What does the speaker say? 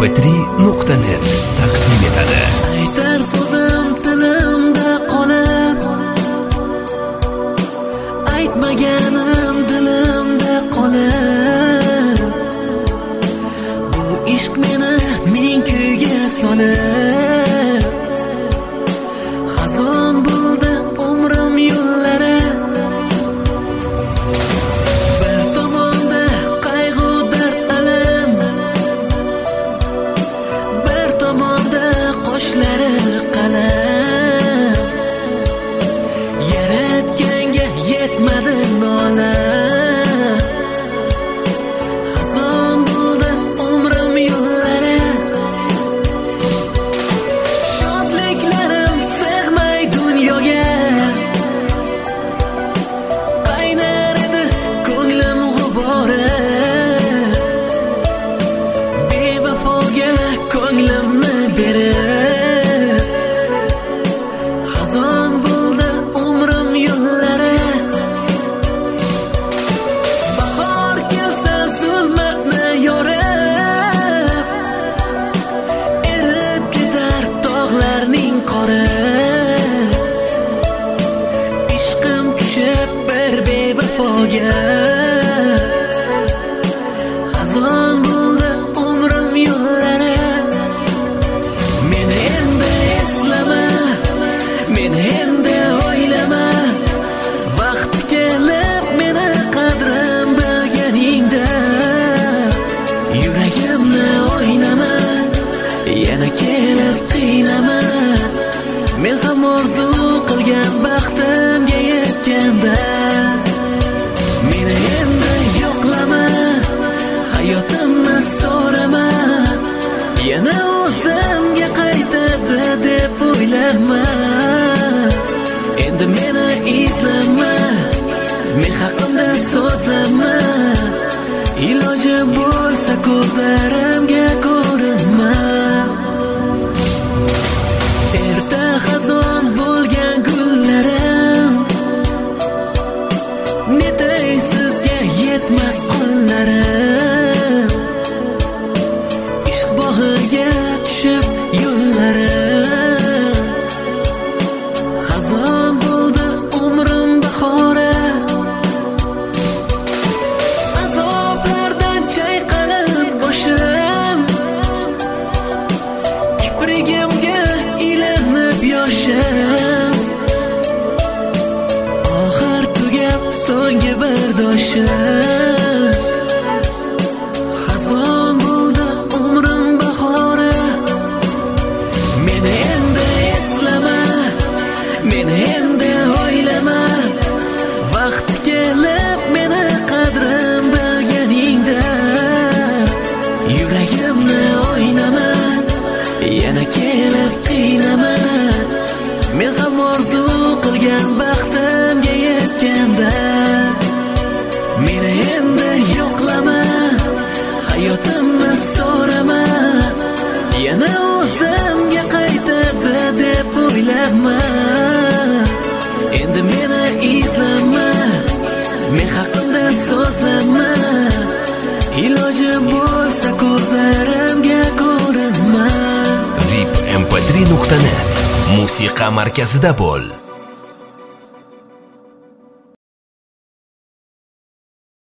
vipmp3.net taqdim etadi. Aytar so'zim tilimda qolib, aytmaganim dilimda qolib, bu ishq meni ming kuyga solib, xazon bo'ldi umrim yo'llari. Bir tomonda qayg'u dard alam, bir tomonda qoshlari qalam, yaratganga yetmadi nola. Xazon bo'ldi umrim yo'llari, shodliklarim sig'may dunyoga, qaynar edi ko'nglim g'ubori, bevafoga ko'nglimni berib, xazon bo'ldi umrim yo'llari. Bahor kelsa zulmatni yorib, erib ketar tog'larning qori, ishqim tushib bir bevafoga, xazon bo'ldi umrim yo'llari. Meni endi eslama, meni endi o'ylama, vaqti kelib meni qadrim bilganingda, yuragimni o'ynama, yana kelib qiynama, men ham orzu qilgan baxtimga yetganda. Meni endi yo'qlama, hayotimni so'rama, yana o'zimga qaytadi deb o'ylama. Endi meni izlama, men haqimda so'zlama, iloji bo'lsa ko'zlarimga ko'rinma. Erta xazon bo'lgan gullarim, netay sizga yetmas qo'llarim, ishq bog'iga tushib yo'llarim, xazon bo'ldi umrim bahori. Azoblardan chayqalib boshim, kiprigimga ilinib yoshim, oxir tugab so'nggi bardoshim, xazon bo'ldi umrim bahori. Meni endi eslama, meni endi o'ylama, vaqti kelib meni qadrim bilganingda, yuragimni o'ynama, yana kelib qiynama, men ham orzu qilgan baxtimga yetganda. Meni endi yo'qlama, hayotimni so'rama, yana o'zimga qaytadi deb o'ylama. Endi meni izlama, men haqimda so'zlama, iloji bo'lsa ko'zlarimga ko'rinma. vipmp3.net musiqa markazida bo'l.